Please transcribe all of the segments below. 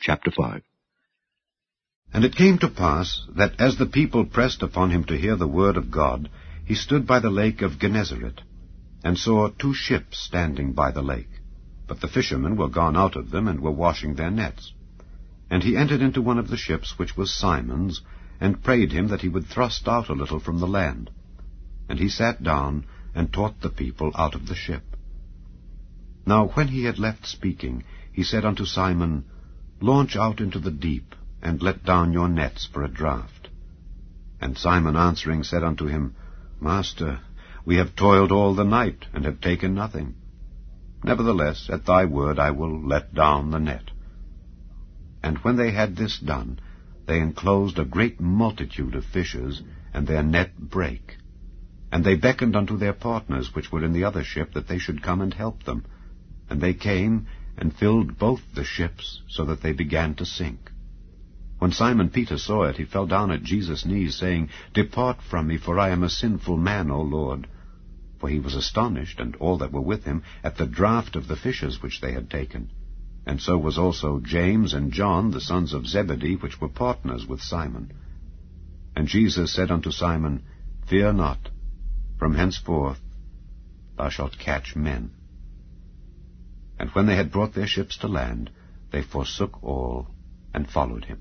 Chapter 5. And it came to pass, that as the people pressed upon him to hear the word of God, he stood by the lake of Gennesaret, and saw 2 ships standing by the lake. But the fishermen were gone out of them, and were washing their nets. And he entered into one of the ships, which was Simon's, and prayed him that he would thrust out a little from the land. And he sat down, and taught the people out of the ship. Now when he had left speaking, he said unto Simon, Launch out into the deep, and let down your nets for a draught. And Simon answering said unto him, Master, we have toiled all the night, and have taken nothing. Nevertheless, at thy word I will let down the net. And when they had this done, they enclosed a great multitude of fishes, and their net brake. And they beckoned unto their partners which were in the other ship, that they should come and help them. And they came, and filled both the ships, so that they began to sink. When Simon Peter saw it, he fell down at Jesus' knees, saying, Depart from me, for I am a sinful man, O Lord. For he was astonished, and all that were with him, at the draught of the fishes which they had taken. And so was also James and John, the sons of Zebedee, which were partners with Simon. And Jesus said unto Simon, Fear not, from henceforth thou shalt catch men. And when they had brought their ships to land, they forsook all, and followed him.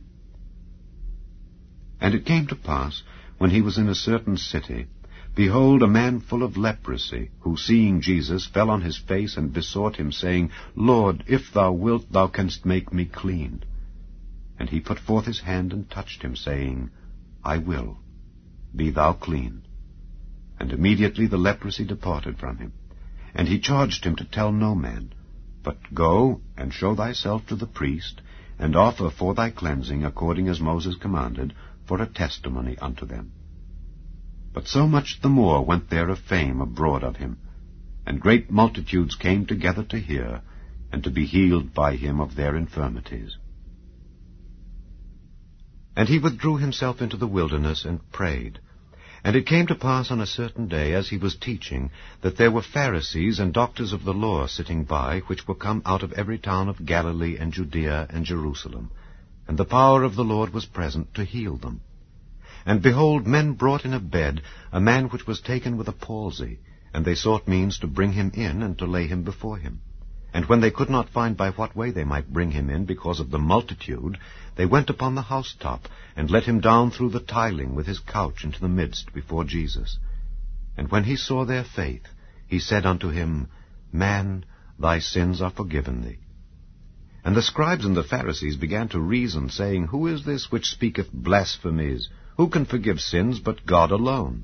And it came to pass, when he was in a certain city, behold, a man full of leprosy, who, seeing Jesus, fell on his face, and besought him, saying, Lord, if thou wilt, thou canst make me clean. And he put forth his hand, and touched him, saying, I will, be thou clean. And immediately the leprosy departed from him. And he charged him to tell no man, but go, and show thyself to the priest, and offer for thy cleansing, according as Moses commanded, for a testimony unto them. But so much the more went there a fame abroad of him, and great multitudes came together to hear, and to be healed by him of their infirmities. And he withdrew himself into the wilderness, and prayed. And it came to pass on a certain day, as he was teaching, that there were Pharisees and doctors of the law sitting by, which were come out of every town of Galilee and Judea and Jerusalem. And the power of the Lord was present to heal them. And behold, men brought in a bed a man which was taken with a palsy, and they sought means to bring him in, and to lay him before him. And when they could not find by what way they might bring him in, because of the multitude, they went upon the housetop, and let him down through the tiling with his couch into the midst before Jesus. And when he saw their faith, he said unto him, Man, thy sins are forgiven thee. And the scribes and the Pharisees began to reason, saying, Who is this which speaketh blasphemies? Who can forgive sins but God alone?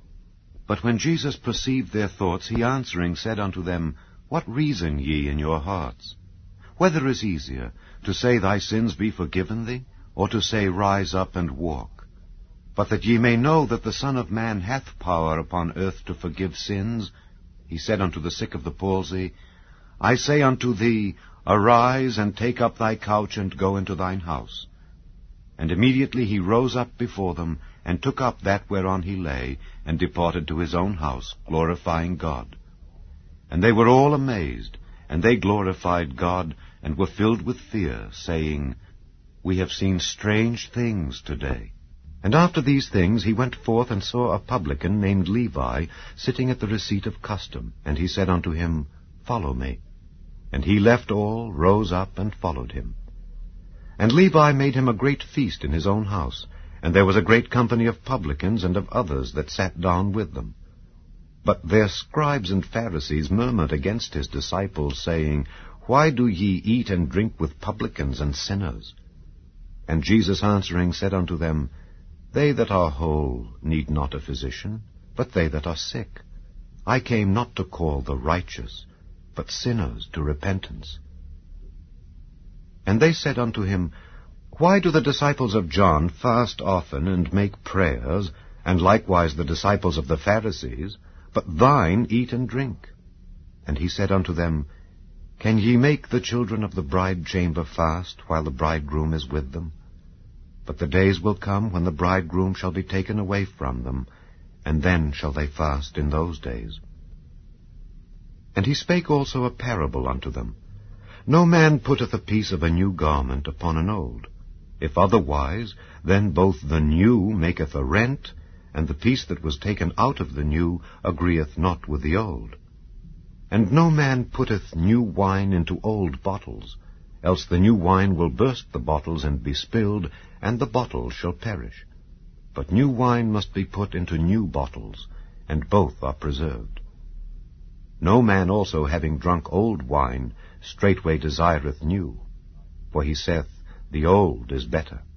But when Jesus perceived their thoughts, he answering said unto them, What reason ye in your hearts? Whether is easier, to say, Thy sins be forgiven thee, or to say, Rise up and walk? But that ye may know that the Son of Man hath power upon earth to forgive sins, he said unto the sick of the palsy, I say unto thee, Arise, and take up thy couch, and go into thine house. And immediately he rose up before them, and took up that whereon he lay, and departed to his own house, glorifying God. And they were all amazed, and they glorified God, and were filled with fear, saying, We have seen strange things today. And after these things he went forth, and saw a publican named Levi sitting at the receipt of custom. And he said unto him, Follow me. And he left all, rose up, and followed him. And Levi made him a great feast in his own house, and there was a great company of publicans and of others that sat down with them. But their scribes and Pharisees murmured against his disciples, saying, Why do ye eat and drink with publicans and sinners? And Jesus answering said unto them, They that are whole need not a physician, but they that are sick. I came not to call the righteous, but sinners to repentance. And they said unto him, Why do the disciples of John fast often, and make prayers, and likewise the disciples of the Pharisees, but thine eat and drink? And he said unto them, Can ye make the children of the bride chamber fast, while the bridegroom is with them? But the days will come when the bridegroom shall be taken away from them, and then shall they fast in those days. And he spake also a parable unto them. No man putteth a piece of a new garment upon an old. If otherwise, then both the new maketh a rent, and the piece that was taken out of the new agreeth not with the old. And no man putteth new wine into old bottles, else the new wine will burst the bottles and be spilled, and the bottles shall perish. But new wine must be put into new bottles, and both are preserved. No man also, having drunk old wine, straightway desireth new, for he saith, The old is better.